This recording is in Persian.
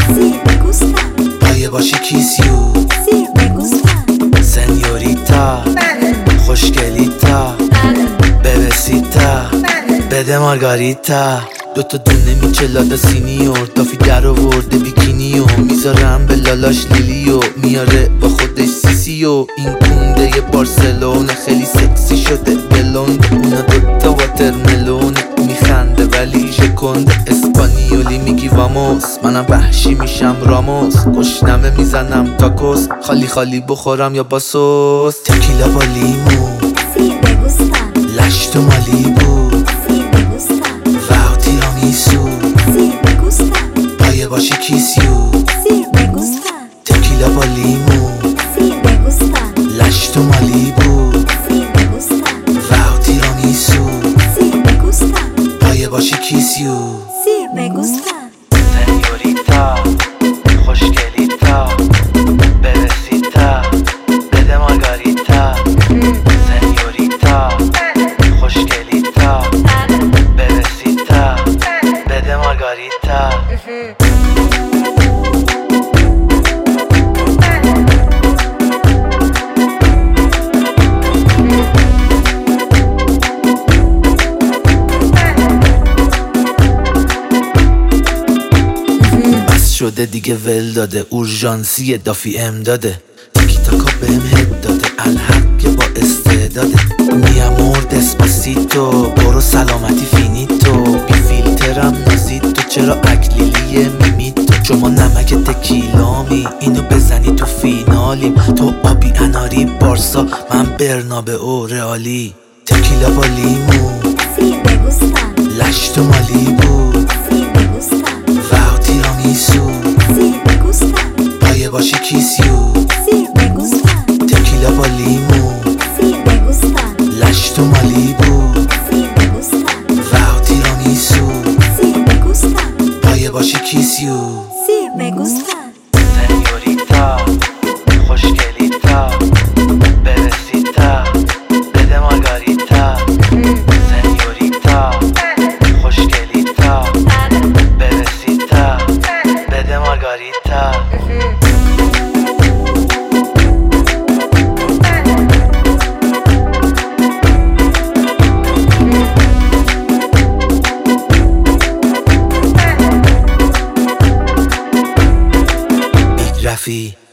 Sí, me gusta. پایه باشی کیسیو. Sí, me gusta. سنیوریتا خوشگلیتا ببسیتا بده مارگاریتا. دوتا دونه میچلادا سینیور دافی در آورده بیکینیو میذارم به لالاش لیلیو میاره با خودش سیسیو. این کونده بارسلونه خیلی سکسی شده بلوند اونا دوتا واترملونه میخنده ولی ژکنده اسپانیولی میگی واموس منم وحشی میشم راموس گشنمه میزنم تاکوس خالی خالی بخورم یا با سوس تکیلا با لیمو Sí, me gusta. لشت و مالیبو Sí, me gusta. و تیرامیسو Sí, me gusta. پایه باشی کیسیو. Sí, me gusta. تکیلا با لیمو Sí, me gusta. لشت و مالیبو Sí, me gusta. و تیرامیسو Sí, me gusta. پایه باشی کیسیو. Sí, me gusta. سنیوریتا خوشگلیتا ببسیتا بده مارگاریتا. سنیوریتا خوشگلیتا ببسیتا بده مارگاریتا. شده دیگه ول داده اورژانسی دافی امداده تیکی تاکا بهم هد داده الحق که با استعداده میامور دسپاسیتو برو سلامتی فینیتو بی فیلترم نازیتو چرا اکلیلی میمیتو شما نمک تکیلامی اینو بزنی تو فینالیم تو آبی اناری بارسا من برنابه او رئالی تکیلا با لیمو Sí, me gusta. لشت و مالیبو Sí, me gusta. و تیرامیسو Sí, me gusta. پایه باشی کیسیو. Sí, me gusta. تکیلا با لیمو Sí, me gusta. لشت و مالیبو Sí, me gusta. و تیرامیسو Sí, me gusta. پایه باشی کیسیو. Sí, me gusta. سنیوریتا خوشگلیتا ببسیتا بده مارگاریتا. سنیوریتا خوشگلیتا ببسیتا بده مارگاریتا. رفی